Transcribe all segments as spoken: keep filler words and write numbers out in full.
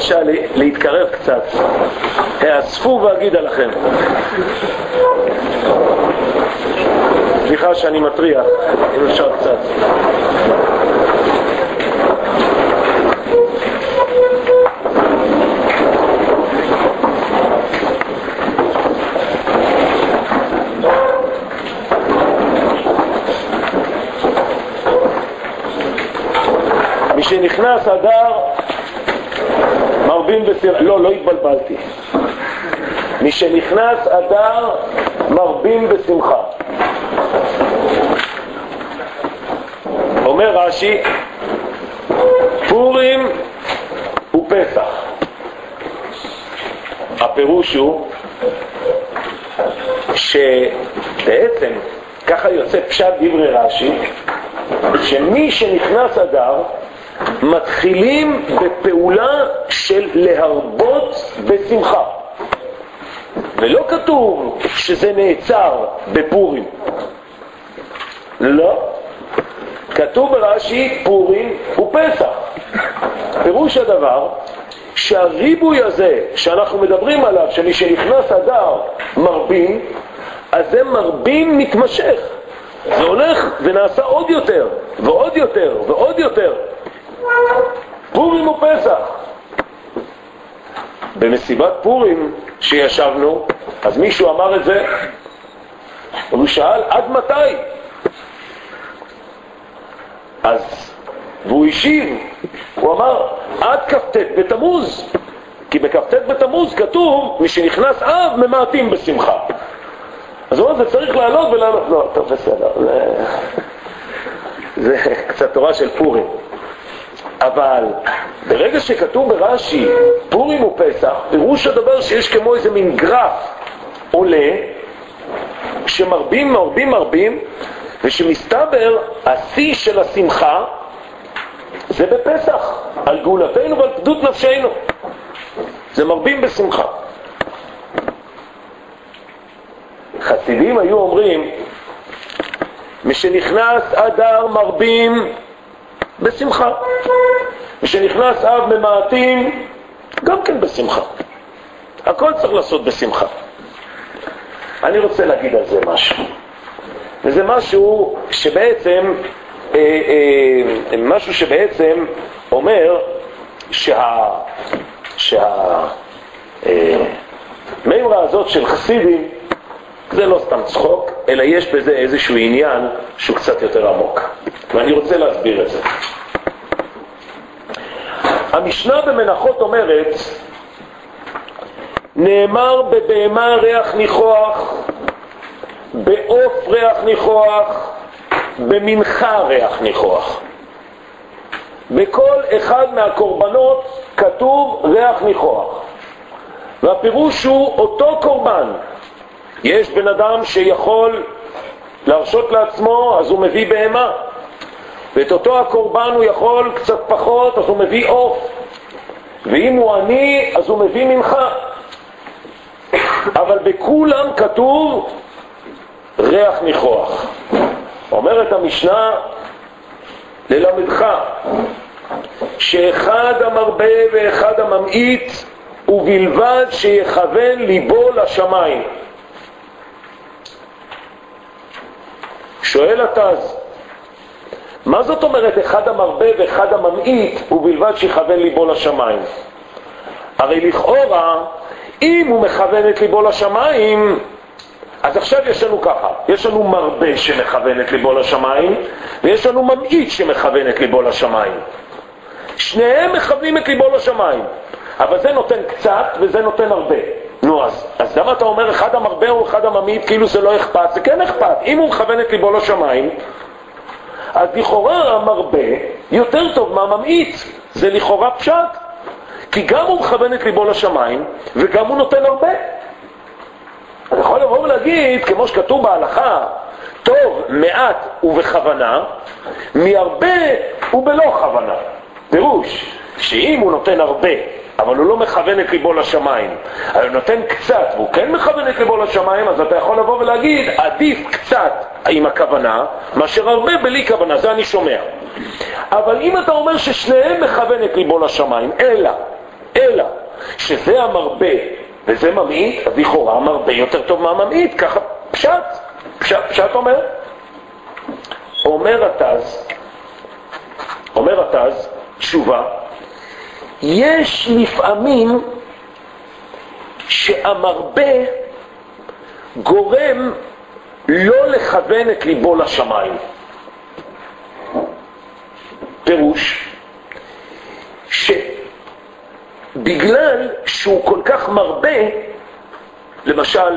בבקשה להתקרב קצת. האספו ואגיד עליכם. סליחה שאני מטריח, אם אפשר קצת. משנכנס אדר מרבים בשמחה. לא, לא התבלבלתי. משנכנס אדר מרבים בשמחה. אומר רש"י, פורים ופסח. הפירוש הוא שבעצם ככה יוצא פשט דברי רש"י, שמי שנכנס אדר מתחילים בפעולה של להרבות בשמחה, ולא כתוב שזה נעצר בפורים. לא, כתוב ברש"י פורים ופסח. פירוש הדבר שהריבוי הזה שאנחנו מדברים עליו, שמי שנכנס אדר מרבים, אז זה מרבים מתמשך, זה הולך ונעשה עוד יותר ועוד יותר ועוד יותר. פורים ופסח. במסיבת פורים שישבנו, אז מישהו אמר את זה, הוא שאל עד מתי? אז והוא השיב, הוא אמר עד כ"ט בתמוז, כי בכ"ט בתמוז כתוב מי שנכנס אב ממעטים בשמחה. אז הוא אומר זה צריך לעלות ולעלות. לא, טוב בסדר, זה, זה קצת תורה של פורים. אבל ברגע שכתוב ברש"י פורים ופסח, פירוש הדבר שיש כמו איזה מין גרף עולה שמרבים מרבים מרבים, ושמסתבר השיא של השמחה זה בפסח, על גאולתנו ועל פדות נפשנו. זה מרבים בשמחה. חסידים היו אומרים משנכנס אדר מרבים בשמחה, משנכנס אב ממעטים גם כן בשמחה. הכל צריך לעשות בשמחה. אני רוצה להגיד על זה משהו, וזה משהו שבעצם אה, אה, משהו שבעצם אומר שה שה אה, מימרה הזאת של חסידים זה לא סתם צחוק, אלא יש בזה איזשהו עניין שהוא קצת יותר עמוק, ואני רוצה להסביר את זה. המשנה במנחות אומרת, נאמר בבהמה ריח ניחוח, בעוף ריח ניחוח, במנחה ריח ניחוח. בכל אחד מהקורבנות כתוב ריח ניחוח, והפירוש הוא אותו קורבן. יש בן אדם שיכול להרשות לעצמו, אז הוא מביא בהמה, ואת אותו הקורבן הוא יכול קצת פחות, אז הוא מביא עוף, ואם הוא עני אז הוא מביא מנחה. אבל בכולם כתוב ריח ניחוח. אומרת המשנה, ללמדך שאחד המרבה ואחד הממעיט, ובלבד שיכוון ליבו לשמיים. שואל התז, מה זאת אומרת אחד המרבה ואחד הממעיט ובלבד שיכוון ליבו לשמיים? הרי לכאורה אם הוא מכוון את ליבו לשמיים, אז עכשיו יש לנו ככה, יש לנו מרבה שמכוון את ליבו לשמיים, ויש לנו ממעיט שמכוון את ליבו לשמיים. שניהם מכוונים את ליבו לשמיים, אבל זה נותן קצת וזה נותן הרבה. נו, אז, אז למה אתה אומר אחד המרבה או אחד הממעיט כאילו זה לא אכפת? זה כן אכפת. אם הוא מכוון את ליבו לשמיים, אז לכאורה המרבה יותר טוב מהממעיט. זה לכאורה פשט, כי גם הוא מכוון את ליבו לשמיים וגם הוא נותן הרבה. אני יכול לבוא ולהגיד, כמו שכתוב בהלכה, טוב מעט ובכוונה, מהרבה ובלא כוונה. פירוש שאם הוא נותן הרבה אבל הוא לא מכוון את ליבו לשמיים, אבל הוא נותן קצת והוא כן מכוון את ליבו לשמיים, אז אתה יכול לבוא ולהגיד עדיף קצת עם הכוונה מאשר הרבה בלי כוונה. זה אני שומע. אבל אם אתה אומר ששניהם מכוון את ליבו לשמיים, אלא אלא שזה המרבה וזה ממעיט, אז לכאורה המרבה יותר טוב מהממעיט, ככה פשט, פשט, פשט אומר. אומר התז, אומר התז, תשובה, יש לפעמים שהמרבה גורם לא לכוון את ליבו לשמיים. פירוש, שבגלל שהוא כל כך מרבה, למשל,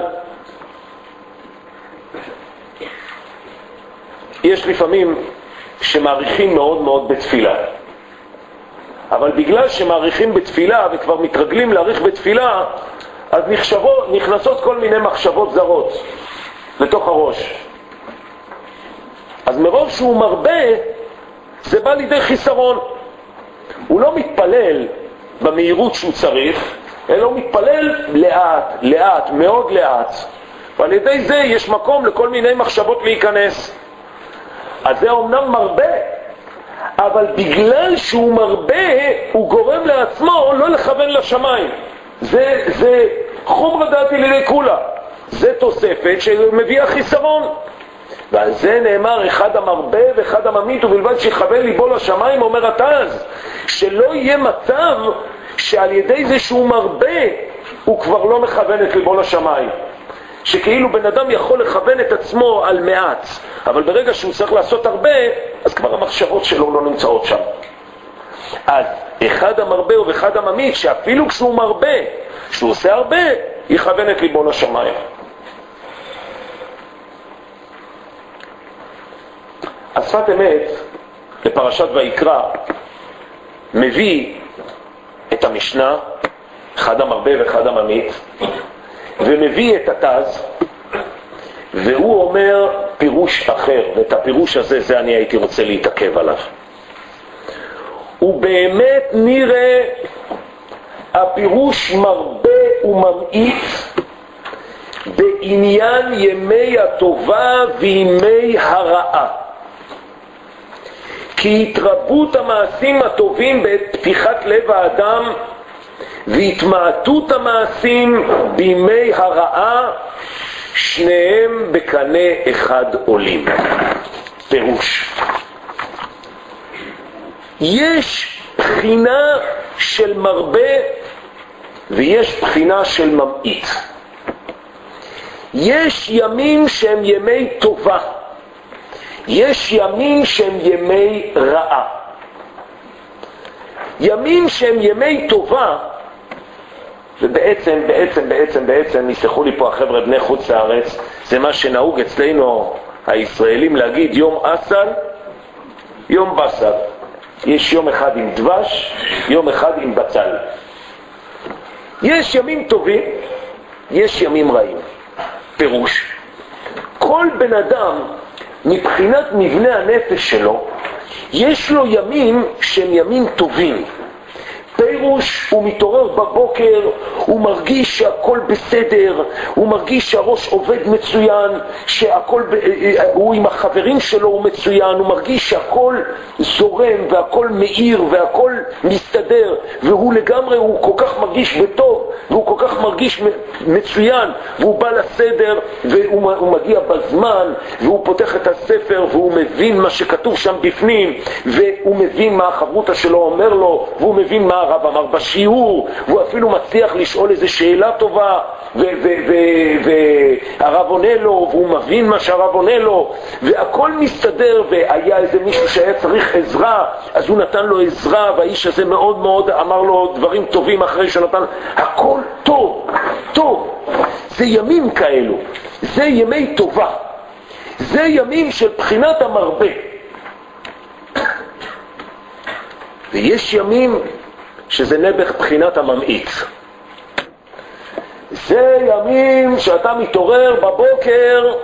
יש לפעמים שמעריכים מאוד מאוד בתפילה, אבל בגלל שמעריכים בתפילה וכבר מתרגלים להעריך בתפילה, אז נחשבות, נכנסות כל מיני מחשבות זרות לתוך הראש. אז מרוב שהוא מרבה, זה בא לידי חיסרון. הוא לא מתפלל במהירות שהוא צריך, אלא הוא מתפלל לאט, לאט, מאוד לאט. ועל ידי זה יש מקום לכל מיני מחשבות להיכנס. אז זה אומנם מרבה, אבל בגלל שהוא מרבה, הוא גורם לעצמו לא לכוון לשמיים. זה, זה חומרא דעתי לידי כולה. זה תוספת שמביאה חיסרון. ועל זה נאמר אחד המרבה ואחד הממעיט, ובלבד שיכוון ליבו לשמיים. אומר התז, שלא יהיה מצב שעל ידי זה שהוא מרבה, הוא כבר לא מכוון את ליבו לשמיים. שכאילו בן אדם יכול לכוון את עצמו על מעט, אבל ברגע שהוא צריך לעשות הרבה, אז כבר המחשבות שלו לא נמצאות שם. אז אחד המרבה ואחד הממעיט, שאפילו כשהוא מרבה, כשהוא עושה הרבה, יכוון את ליבו לשמיים. השפת אמת לפרשת ויקרא מביא את המשנה, אחד המרבה ואחד הממעיט, ומביא את התז, והוא אומר פירוש אחר, ואת הפירוש הזה, זה אני הייתי רוצה להתעכב עליו. הוא באמת נראה הפירוש מרבה וממעיט בעניין ימי הטובה וימי הרעה. כי התרבות המעשים הטובים בעת פתיחת לב האדם והתמעטות המעשים בימי הרעה, שניהם בקנה אחד עולים. פירוש, יש בחינה של מרבה ויש בחינה של ממעיט. יש ימים שהם ימי טובה, יש ימים שהם ימי רעה. ימים שהם ימי טובה, ובעצם, בעצם, בעצם, בעצם, יסלחו לי פה החבר'ה בני חוץ לארץ, זה מה שנהוג אצלנו הישראלים להגיד יום אסל, יום בסל. יש יום אחד עם דבש, יום אחד עם בצל. יש ימים טובים, יש ימים רעים. פירוש, כל בן אדם מבחינת מבנה הנפש שלו, יש לו ימים שהם ימים טובים. פירוש, הוא מתעורר בבוקר, הוא מרגיש שהכל בסדר, הוא מרגיש שהראש עובד מצוין, שהכל, הוא עם החברים שלו הוא מצוין, הוא מרגיש שהכל זורם והכל מאיר והכל מסתדר, והוא לגמרי, הוא כל כך מרגיש בטוב, והוא כל כך מרגיש מצוין, והוא בא לסדר, והוא מגיע בזמן, והוא פותח את הספר, והוא מבין מה שכתוב שם בפנים, והוא מבין מה החברותה שלו אומר לו, והוא מבין מה הרב אמר בשיעור, והוא אפילו מצליח לשאול איזו שאלה טובה, והרב עונה לו, והוא מבין מה שהרב עונה לו, והכל מסתדר. והיה איזה מישהו שהיה צריך עזרה, אז הוא נתן לו עזרה, והאיש הזה מאוד מאוד אמר לו דברים טובים אחרי שנתן. הכל טוב, טוב. זה ימים כאלו, זה ימי טובה, זה ימים של בחינת המרבה. ויש ימים שזה נבח בחינת הממעיט. זה ימים שאתה מתעורר בבוקר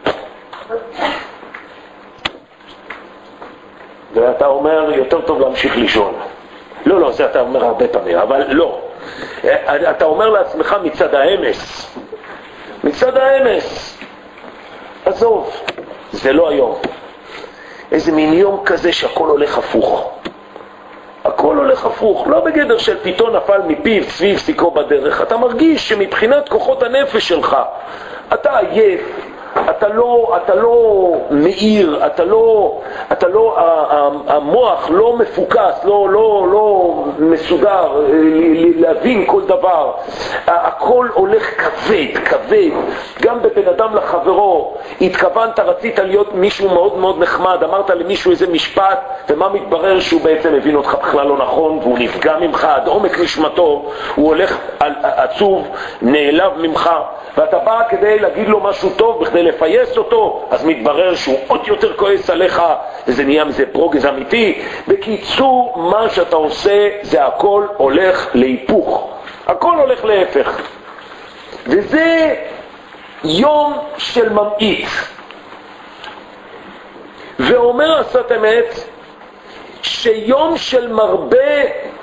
ואתה אומר יותר טוב להמשיך לישון. לא, לא, זה אתה אומר הרבה פעמים, אבל לא. אתה אומר לעצמך מצד האמס, מצד האמס, עזוב, זה לא היום. איזה מין יום כזה שהכל הולך הפוך. הכל הכל הולך הפוך, לא בגדר של פתאום נפל מפיו צבי פסיקו בדרך. אתה מרגיש שמבחינת כוחות הנפש שלך אתה עייף, אתה לא, אתה לא מאיר, אתה לא, אתה לא, המוח לא מפוקס, לא, לא, לא מסודר להבין כל דבר. הכל הולך כבד, כבד. גם בבן אדם לחברו, התכוונת, רצית להיות מישהו מאוד מאוד נחמד, אמרת למישהו איזה משפט, ומה מתברר שהוא בעצם הבין אותך בכלל לא נכון, והוא נפגע ממך עד עומק נשמתו, הוא הולך עצוב, נעלב ממך, ואתה בא כדי להגיד לו משהו טוב, בכדי לפייס אותו, אז מתברר שהוא עוד יותר כועס עליך, וזה נהיה מזה ברוגז אמיתי. בקיצור, מה שאתה עושה, זה הכל הולך להיפוך. הכל הולך להפך. וזה יום של ממעיט. ואומר עשת אמת, שיום של מרבה,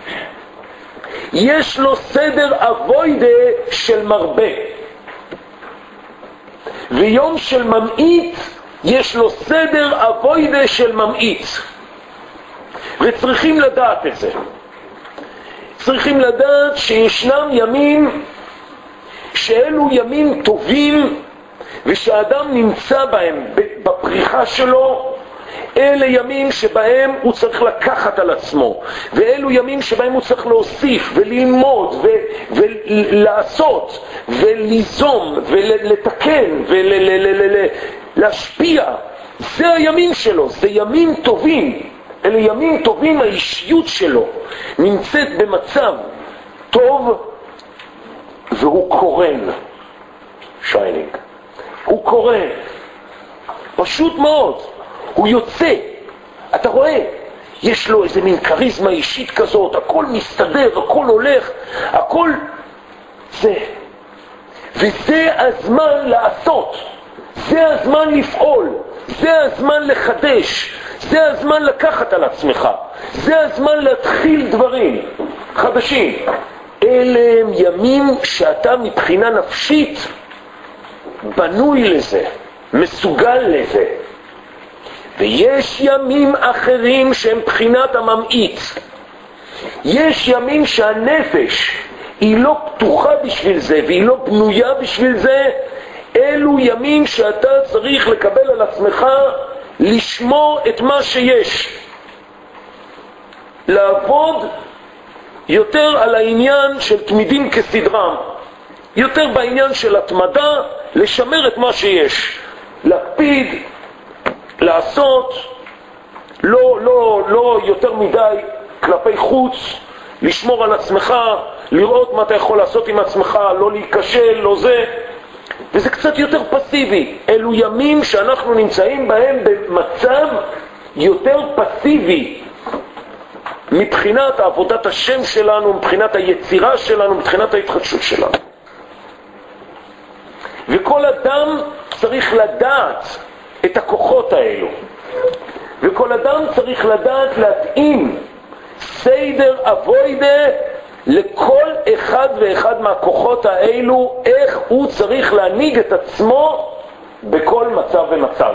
יש לו סדר אבוידה של מרבה. ויום של ממעיט יש לו סדר אבוידה של ממעיט, וצריכים לדעת את זה. צריכים לדעת שישנם ימים שאלו ימים טובים, ושאדם נמצא בהם בפריחה שלו. אלה ימים שבהם הוא צריך לקחת על עצמו, ואלו ימים שבהם הוא צריך להוסיף וללמוד ו- ולעשות וליזום ולתקן ולהשפיע. זה הימים שלו, זה ימים טובים. אלה ימים טובים, האישיות שלו נמצאת במצב טוב, והוא קורן שיינינג, הוא קורן פשוט מאוד, הוא יוצא. אתה רואה, יש לו איזה מין קריזמה אישית כזאת, הכל מסתדר, הכל הולך, הכל זה. וזה הזמן לעשות, זה הזמן לפעול, זה הזמן לחדש, זה הזמן לקחת על עצמך, זה הזמן להתחיל דברים חדשים. אלה הם ימים שאתה מבחינה נפשית בנוי לזה, מסוגל לזה. ויש ימים אחרים שהם בחינת הממעיט. יש ימים שהנפש היא לא פתוחה בשביל זה והיא לא בנויה בשביל זה. אלו ימים שאתה צריך לקבל על עצמך, לשמור את מה שיש, לעבוד יותר על העניין של תמידים כסדרם, יותר בעניין של התמדה, לשמר את מה שיש, להקפיד, לעשות, לא, לא, לא יותר מדי כלפי חוץ, לשמור על עצמך, לראות מה אתה יכול לעשות עם עצמך, לא להיכשל, לא זה. וזה קצת יותר פסיבי. אלו ימים שאנחנו נמצאים בהם במצב יותר פסיבי מבחינת עבודת השם שלנו, מבחינת היצירה שלנו, מבחינת ההתחדשות שלנו. וכל אדם צריך לדעת את הכוחות האלו, וכל אדם צריך לדעת להתאים סדר אבוידה לכל אחד ואחד מהכוחות האלו, איך הוא צריך להנהיג את עצמו בכל מצב ומצב.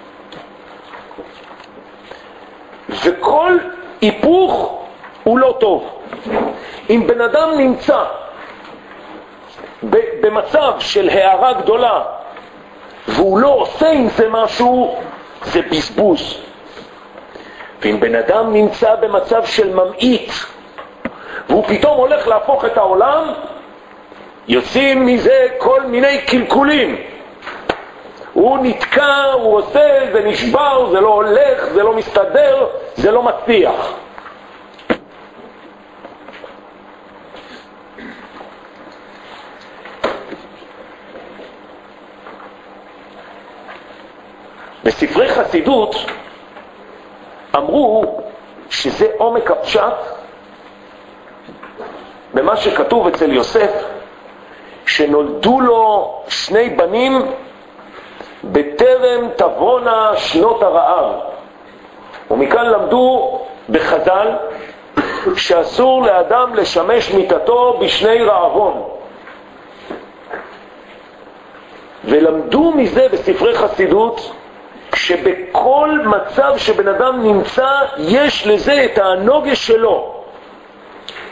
וכל היפוך הוא לא טוב. אם בן אדם נמצא במצב של הערה גדולה והוא לא עושה עם זה משהו, זה בזבוז. ואם בן אדם נמצא במצב של ממעיט והוא פתאום הולך להפוך את העולם, יוצאים מזה כל מיני קלקולים. הוא נתקע, הוא עושה, זה נשבר, זה לא הולך, זה לא מסתדר, זה לא מצליח. בספרי חסידות אמרו שזה עומק הפשט במה שכתוב אצל יוסף, שנולדו לו שני בנים בטרם תבונה שנות הרעב. ומכאן למדו בחז"ל שאסור לאדם לשמש מיטתו בשני רעבון. ולמדו מזה בספרי חסידות שבכל מצב שבן אדם נמצא יש לזה את הנוגש שלו.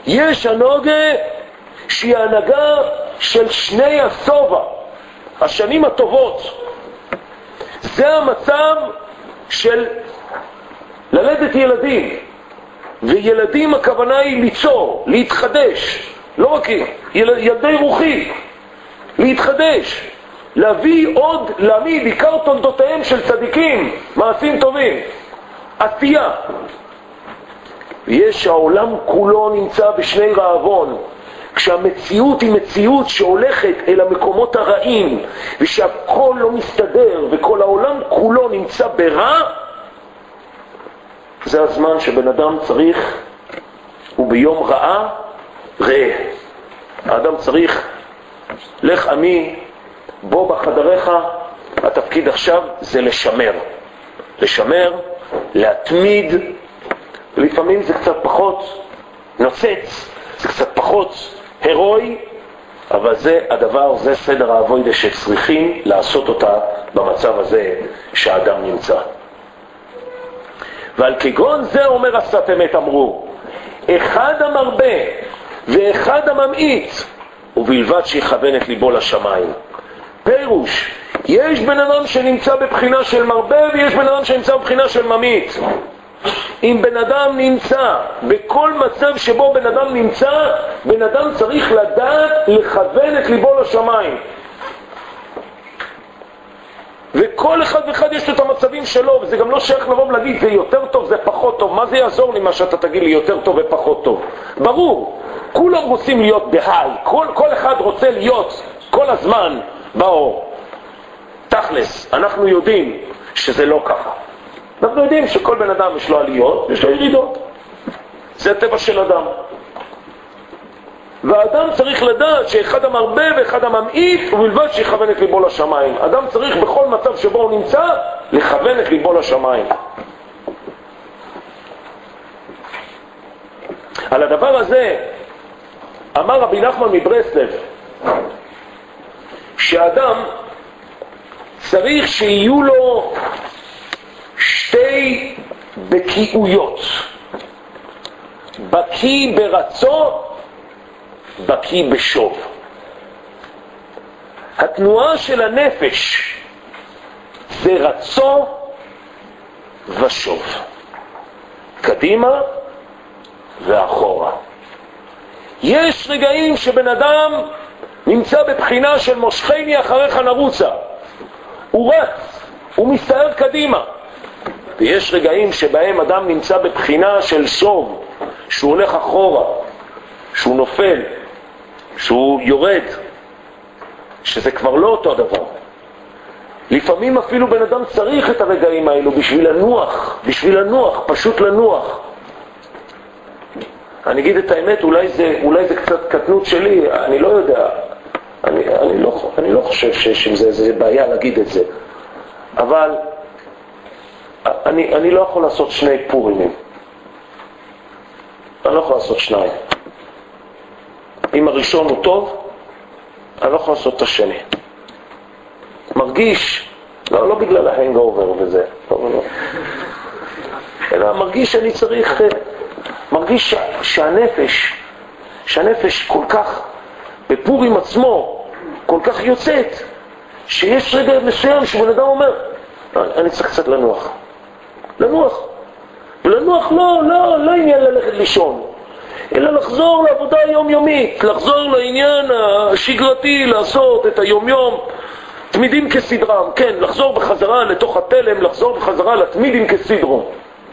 יש הנהגה שהיא ההנהגה של שני הסובה, השנים הטובות. זה המצב של ללדת ילדים. וילדים הכוונה היא ליצור, להתחדש, לא רק ילדי רוחי, להתחדש, להביא עוד, להעמיד עיקר תולדותיהם של צדיקים, מעשים טובים, עשייה. ויש העולם כולו נמצא בשני רעבון, כשהמציאות היא מציאות שהולכת אל המקומות הרעים, ושהכל לא מסתדר, וכל העולם כולו נמצא ברע, זה הזמן שבן אדם צריך, וביום רעה ראה. האדם צריך, לך עמי, בוא בחדריך, התפקיד עכשיו זה לשמר. לשמר, להתמיד, לפעמים זה קצת פחות נוצץ, זה קצת פחות הרואי, אבל זה הדבר, זה סדר העבודה שצריכים לעשות אותה במצב הזה שהאדם נמצא. ועל כגון זה אומר השפת אמת אמרו, אחד המרבה ואחד הממעיט, ובלבד שיכוון את ליבו לשמיים. פירוש, יש בן אדם שנמצא בבחינה של מרבה ויש בן אדם שנמצא בבחינה של ממעיט. אם בן אדם נמצא בכל מצב שבו בן אדם נמצא, בן אדם צריך לדעת לכוון את ליבו לשמיים. וכל אחד ואחד יש לו את המצבים שלו, וזה גם לא שייך לבוא ולהגיד זה יותר טוב, זה פחות טוב. מה זה יעזור לי מה שאתה תגיד לי יותר טוב ופחות טוב? ברור, כולם רוצים להיות בהיי, כל, כל אחד רוצה להיות כל הזמן באור. תכלס, אנחנו יודעים שזה לא ככה. אנחנו יודעים שכל בן אדם יש לו עליות, יש לו ירידות. זה טבע של אדם. והאדם צריך לדעת שאחד המרבה ואחד הממעיט, ובלבד שיכוון את ליבו לשמיים. אדם צריך בכל מצב שבו הוא נמצא, לכוון את ליבו לשמיים. על הדבר הזה אמר רבי נחמן מברסלב, שהאדם צריך שיהיו לו שתי בקיאויות. בקי ברצו, בקי בשוב. התנועה של הנפש זה רצו ושוב, קדימה ואחורה. יש רגעים שבן אדם נמצא בבחינה של מושכני אחריך נרוצה, הוא רץ, הוא מסתער קדימה. ויש רגעים שבהם אדם נמצא בבחינה של שוב, שהוא הולך אחורה, שהוא נופל, שהוא יורד, שזה כבר לא אותו הדבר. לפעמים אפילו בן אדם צריך את הרגעים האלו בשביל לנוח, בשביל לנוח, פשוט לנוח. אני אגיד את האמת, אולי זה, אולי זה קצת קטנות שלי, אני לא יודע, אני, אני, לא, אני לא חושב שיש עם זה, זה בעיה להגיד את זה. אבל אני, אני לא יכול לעשות שני פורימים. אני לא יכול לעשות שניים. אם הראשון הוא טוב, אני לא יכול לעשות את השני. מרגיש, לא, לא בגלל ההנגאובר וזה, לא, לא. אלא מרגיש שאני צריך, מרגיש שהנפש, שהנפש כל כך, בפורים עצמו, כל כך יוצאת, שיש רגע מסוים שבן אדם אומר, אני צריך קצת לנוח. לנוח. ולנוח לא, לא, לא עניין ללכת לישון, אלא לחזור לעבודה היומיומית, לחזור לעניין השגרתי, לעשות את היומיום, תמידים כסדרם, כן, לחזור בחזרה לתוך התלם, לחזור בחזרה לתמידים כסדרם.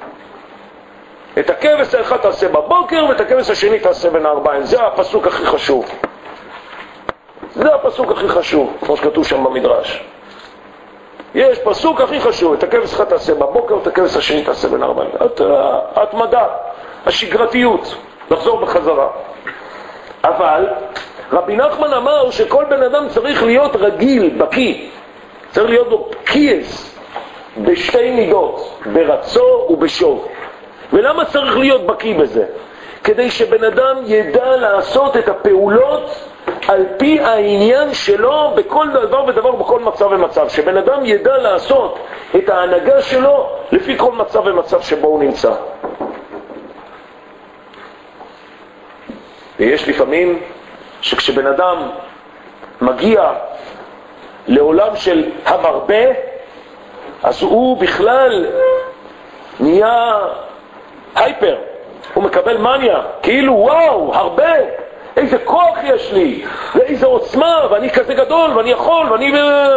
את הכבש האחד תעשה בבוקר, ואת הכבש השני תעשה בין הארבעים. זה הפסוק הכי חשוב. זה הפסוק הכי חשוב, כמו שכתוב שם במדרש. יש פסוק הכי חשוב, את הכבש אחד תעשה בבוקר, ואת הכבש השני תעשה בין הארבעים. ההתמדה, השגרתיות, לחזור בחזרה. אבל רבי נחמן אמר שכל בן אדם צריך להיות רגיל, בקי, צריך להיות לו קייס בשתי מידות, ברצו ובשוב. ולמה צריך להיות בקי בזה? כדי שבן אדם ידע לעשות את הפעולות על פי העניין שלו בכל דבר ודבר, בכל מצב ומצב. שבן אדם ידע לעשות את ההנהגה שלו לפי כל מצב ומצב שבו הוא נמצא. ויש לפעמים שכשבן אדם מגיע לעולם של המרבה, אז הוא בכלל נהיה הייפר, הוא מקבל מניה, כאילו וואו, הרבה, איזה כוח יש לי, ואיזה עוצמה, ואני כזה גדול, ואני יכול, ואני...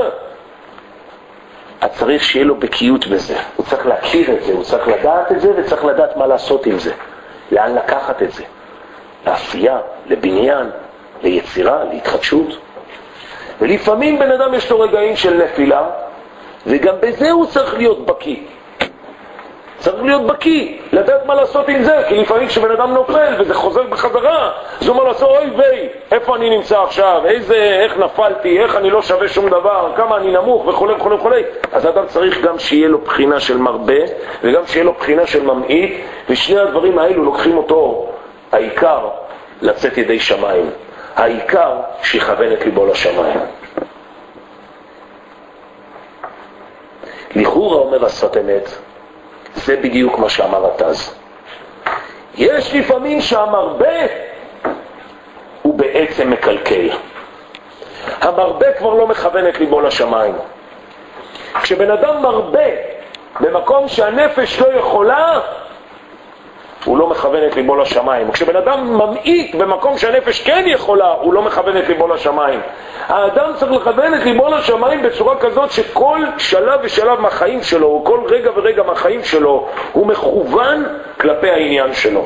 אז צריך שיהיה לו בקיאות בזה, הוא צריך להכיר את זה, הוא צריך לדעת את זה, וצריך לדעת מה לעשות עם זה, לאן לקחת את זה, לעשייה, לבניין, ליצירה, להתחדשות. ולפעמים בן אדם יש לו רגעים של נפילה, וגם בזה הוא צריך להיות בקיא. צריך להיות בקיא, לדעת מה לעשות עם זה, כי לפעמים כשבן אדם נופל וזה חוזר בחזרה, זה אומר לעשות, אוי ויי, איפה אני נמצא עכשיו, איזה, איך נפלתי, איך אני לא שווה שום דבר, כמה אני נמוך וכו' וכו' וכו'. אז אדם צריך גם שיהיה לו בחינה של מרבה, וגם שיהיה לו בחינה של ממעיט, ושני הדברים האלו לוקחים אותו, העיקר לצאת ידי שמיים, העיקר שיכוון את ליבו לשמיים. לכאורה אומר השפת אמת, זה בדיוק מה שאמר התז. יש לפעמים שהמרבה הוא בעצם מקלקל. המרבה כבר לא מכוון את ליבו לשמיים. כשבן אדם מרבה במקום שהנפש לא יכולה, הוא לא מכוון את ליבו לשמיים. כשבן אדם ממעיט במקום שהנפש כן יכולה, הוא לא מכוון את ליבו לשמיים. האדם צריך לכוון את ליבו לשמיים בצורה כזאת שכל שלב ושלב מהחיים שלו, או כל רגע ורגע מהחיים שלו, הוא מכוון כלפי העניין שלו.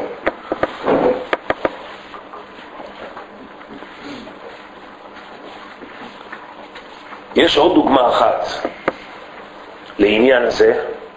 יש עוד דוגמה אחת לעניין הזה,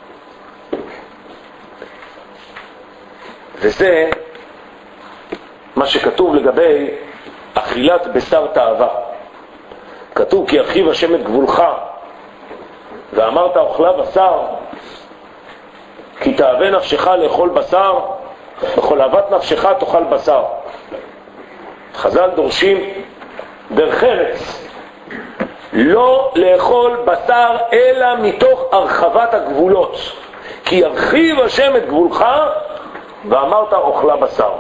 וזה מה שכתוב לגבי אכילת בשר תאווה. כתוב כי ארחיב השם את גבולך ואמרת אוכלה בשר, כי תאווה נפשך לאכול בשר, בכל אהבת נפשך תאכל בשר. חז"ל דורשים דרך ארץ לא לאכול בשר אלא מתוך הרחבת הגבולות, כי ארחיב השם את גבולך ואמרת אוכלה בשר.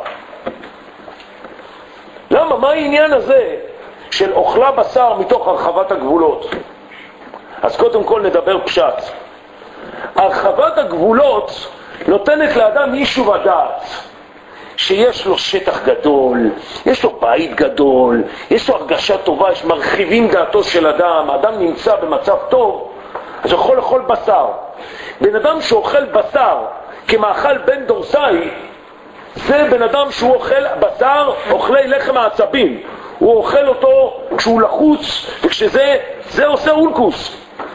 למה? מה העניין הזה של אוכלה בשר מתוך הרחבת הגבולות? אז קודם כל נדבר פשט. הרחבת הגבולות נותנת לאדם יישוב הדעת, שיש לו שטח גדול, יש לו בית גדול, יש לו הרגשה טובה, יש מרחיבים דעתו של אדם, האדם נמצא במצב טוב, אז הוא יכול לאכול בשר. בן אדם שאוכל בשר כמאכל בן דורסאי, זה בן אדם שהוא אוכל בשר, אוכלי לחם העצבים. הוא אוכל אותו כשהוא לחוץ, וכשזה, זה עושה אולקוס.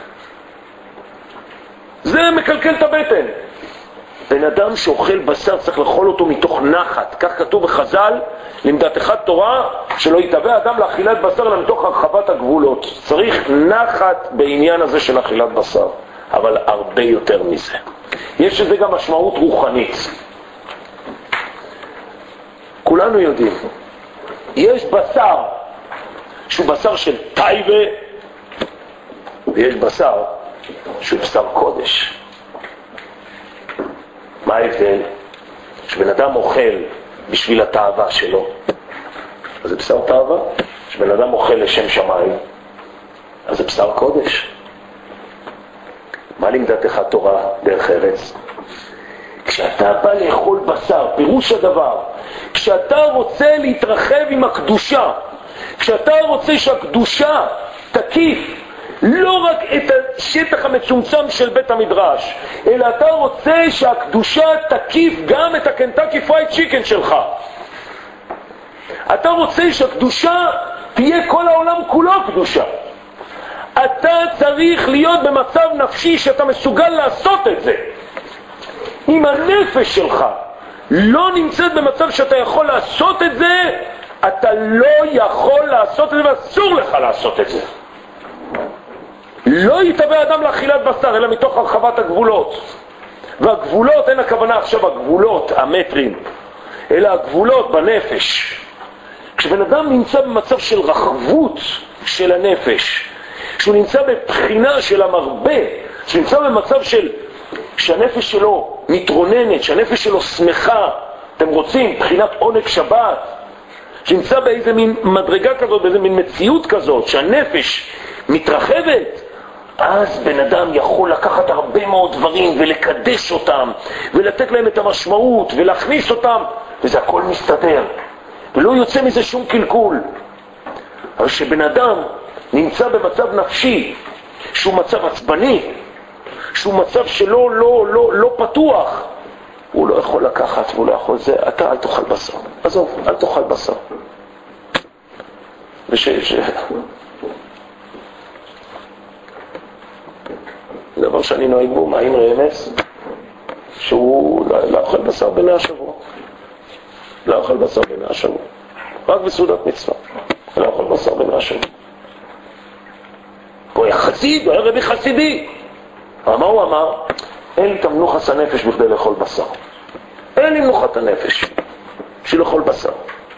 זה מקלקל את הבטן. בן אדם שאוכל בשר צריך לאכול אותו מתוך נחת. כך כתוב בחז"ל, למדתך תורה, שלא יתהווה אדם לאכילת בשר אלא מתוך הרחבת הגבולות. צריך נחת בעניין הזה של אכילת בשר. אבל הרבה יותר מזה. יש לזה גם משמעות רוחנית. כולנו יודעים, יש בשר שהוא בשר של טייבה, ויש בשר שהוא בשר קודש. מה ההבדל? שבן אדם אוכל בשביל התאווה שלו, אז זה בשר תאווה. שבן אדם אוכל לשם שמיים, אז זה בשר קודש. מה לימדתך תורה דרך ארץ? כשאתה בא לאכול בשר, פירוש הדבר, כשאתה רוצה להתרחב עם הקדושה, כשאתה רוצה שהקדושה תקיף לא רק את השטח המצומצם של בית המדרש, אלא אתה רוצה שהקדושה תקיף גם את הקנטקי פרייד צ'יקן שלך. אתה רוצה שהקדושה תהיה כל העולם כולו קדושה. אתה צריך להיות במצב נפשי שאתה מסוגל לעשות את זה. אם הנפש שלך לא נמצאת במצב שאתה יכול לעשות את זה, אתה לא יכול לעשות את זה ואסור לך לעשות את זה. לא יתהווה אדם לאכילת בשר אלא מתוך הרחבת הגבולות. והגבולות, אין הכוונה עכשיו הגבולות המטרים, אלא הגבולות בנפש. כשבן אדם נמצא במצב של רחבות של הנפש, שהוא נמצא בבחינה של המרבה, שהוא נמצא במצב של שהנפש שלו מתרוננת, שהנפש שלו שמחה, אתם רוצים, בחינת עונג שבת, שנמצא באיזה מין מדרגה כזאת, באיזה מין מציאות כזאת, שהנפש מתרחבת, אז בן אדם יכול לקחת הרבה מאוד דברים ולקדש אותם, ולתת להם את המשמעות, ולהכניס אותם, וזה הכל מסתדר. ולא יוצא מזה שום קלקול. אבל שבן אדם נמצא במצב נפשי, שהוא מצב עצבני, שהוא מצב שלא לא, לא, לא פתוח, הוא לא יכול לקחת, והוא לא יכול זה, אתה אל תאכל בשר. עזוב, אל תאכל בשר. וש... ש... דבר שאני נוהג בו, מים רמס, שהוא לא אוכל בשר בימי השבוע. לא אוכל בשר בימי השבוע. רק בסעודת מצווה. לא אוכל בשר בימי השבוע. הוא היה חסיד, הוא היה רבי חסידי. אבל מה הוא אמר? אין לי את מנוחת הנפש בכדי לאכול בשר. אין לי מנוחת הנפש בשביל לאכול בשר.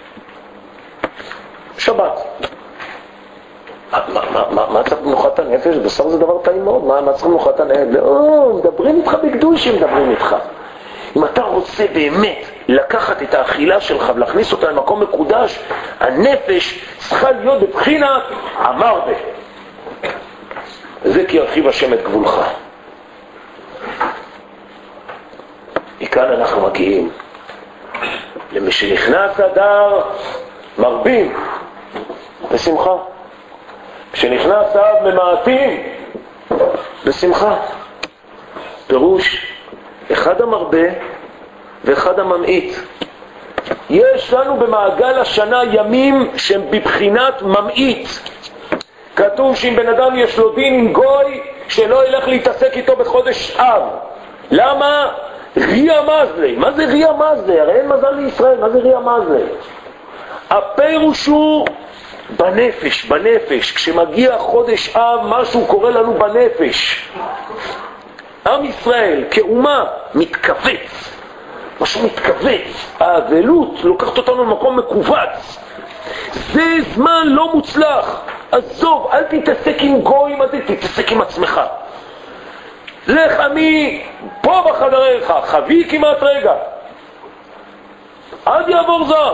שבת. מה, מה, מה, מה צריך מנוחת הנפש? בשר זה דבר טעים מאוד. מה, מה צריך מנוחת הנפש? לא, מדברים איתך בקדוש, מדברים איתך. אם אתה רוצה באמת לקחת את האכילה שלך ולהכניס אותה למקום מקודש, הנפש צריכה להיות בבחינת אמר בה. זה כי ירחיב השם את גבולך. מכאן אנחנו מגיעים למשנכנס אדר מרבים בשמחה, כשנכנס אב ממעטים בשמחה. פירוש אחד המרבה ואחד הממעיט. יש לנו במעגל השנה ימים שהם בבחינת ממעיט. כתוב שאם בן אדם יש לו דין עם גוי, שלא ילך להתעסק איתו בחודש אב. למה? ריה מזלי. מה זה ריה מזלי? הרי אין מזל לישראל. מה זה ריה מזלי? הפירוש הוא בנפש, בנפש. כשמגיע חודש אב, משהו קורה לנו בנפש. עם ישראל כאומה מתכווץ. משהו מתכווץ. האבלות לוקחת אותנו למקום מקובץ. זה זמן לא מוצלח. עזוב, אל תתעסק עם גויים, אל תתעסק עם עצמך. לך עמי פה בחדריך, חבי כמעט רגע. עד יעבור זעם.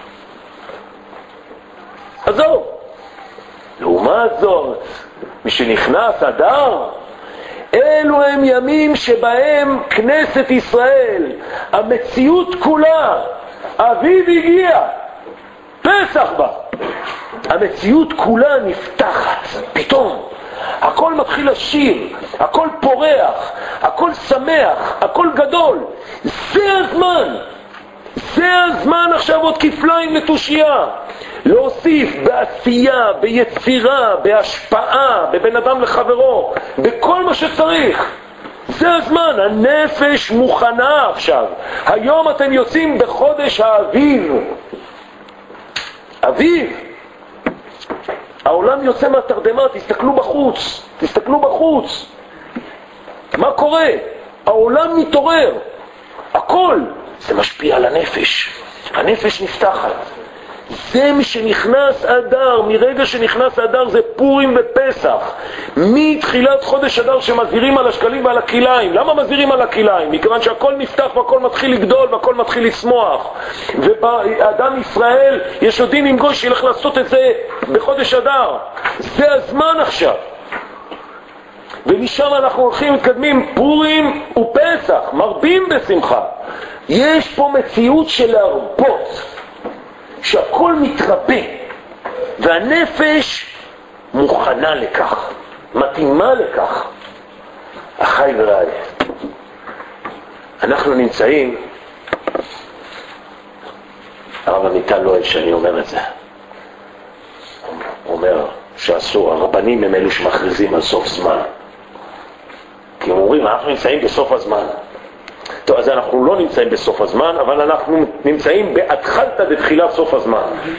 עזוב. לעומת זאת, משנכנס אדר, אלו הם ימים שבהם כנסת ישראל, המציאות כולה, אביב הגיע, פסח בה. המציאות כולה נפתחת, פתאום. הכל מתחיל לשיר, הכל פורח, הכל שמח, הכל גדול. זה הזמן. זה הזמן עכשיו עוד כפליים לתושייה. להוסיף בעשייה, ביצירה, בהשפעה, בבן אדם לחברו, בכל מה שצריך. זה הזמן, הנפש מוכנה עכשיו. היום אתם יוצאים בחודש האביב. אביב. העולם יוצא מהתרדמה, תסתכלו בחוץ, תסתכלו בחוץ. מה קורה? העולם מתעורר. הכל. זה משפיע על הנפש. הנפש נפתחת. זה משנכנס אדר, מרגע שנכנס אדר זה פורים ופסח. מתחילת חודש אדר שמזהירים על השקלים ועל הכיליים. למה מזהירים על הכיליים? מכיוון שהכל נפתח והכל מתחיל לגדול והכל מתחיל לצמוח. ובאדם ישראל יש לו דין עם גוי שילך לעשות את זה בחודש אדר. זה הזמן עכשיו. ומשם אנחנו הולכים מתקדמים פורים ופסח, מרבים בשמחה. יש פה מציאות של להרבות. שהכל מתרבה והנפש מוכנה לכך, מתאימה לכך. אחי ורעי, אנחנו נמצאים, הרב עמיטל לא אוהב שאני אומר את זה, הוא אומר שאסור, הרבנים הם אלו שמכריזים על סוף זמן, כי הם אומרים אנחנו נמצאים בסוף הזמן. טוב, אז אנחנו לא נמצאים בסוף הזמן, אבל אנחנו נמצאים בהתחלת בתחילת סוף הזמן.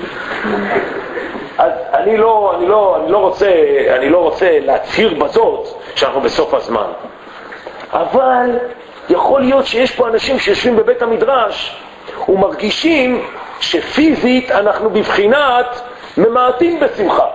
אז אני לא, אני לא, אני לא רוצה, אני לא רוצה להצהיר בזאת שאנחנו בסוף הזמן. אבל יכול להיות שיש פה אנשים שיושבים בבית המדרש ומרגישים שפיזית אנחנו בבחינת ממעטים בשמחה.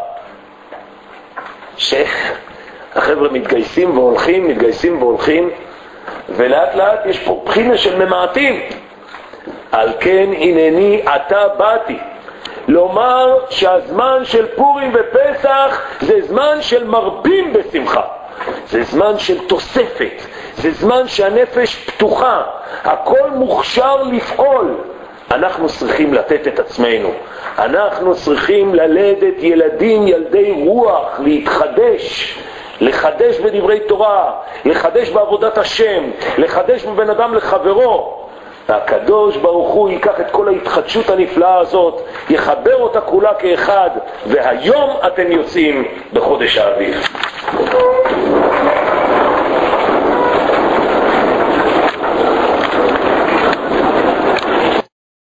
שהחבר'ה מתגייסים והולכים, מתגייסים והולכים, ולאט לאט יש פה בחינה של ממעטים. על כן הנני עתה באתי לומר שהזמן של פורים ופסח זה זמן של מרבים בשמחה, זה זמן של תוספת, זה זמן שהנפש פתוחה, הכל מוכשר לפעול. אנחנו צריכים לתת את עצמנו, אנחנו צריכים ללדת ילדים, ילדי רוח, להתחדש, לחדש בדברי תורה, לחדש בעבודת השם, לחדש בבן אדם לחברו. והקדוש ברוך הוא ייקח את כל ההתחדשות הנפלאה הזאת, יחבר אותה כולה כאחד, והיום אתם יוצאים בחודש האביב.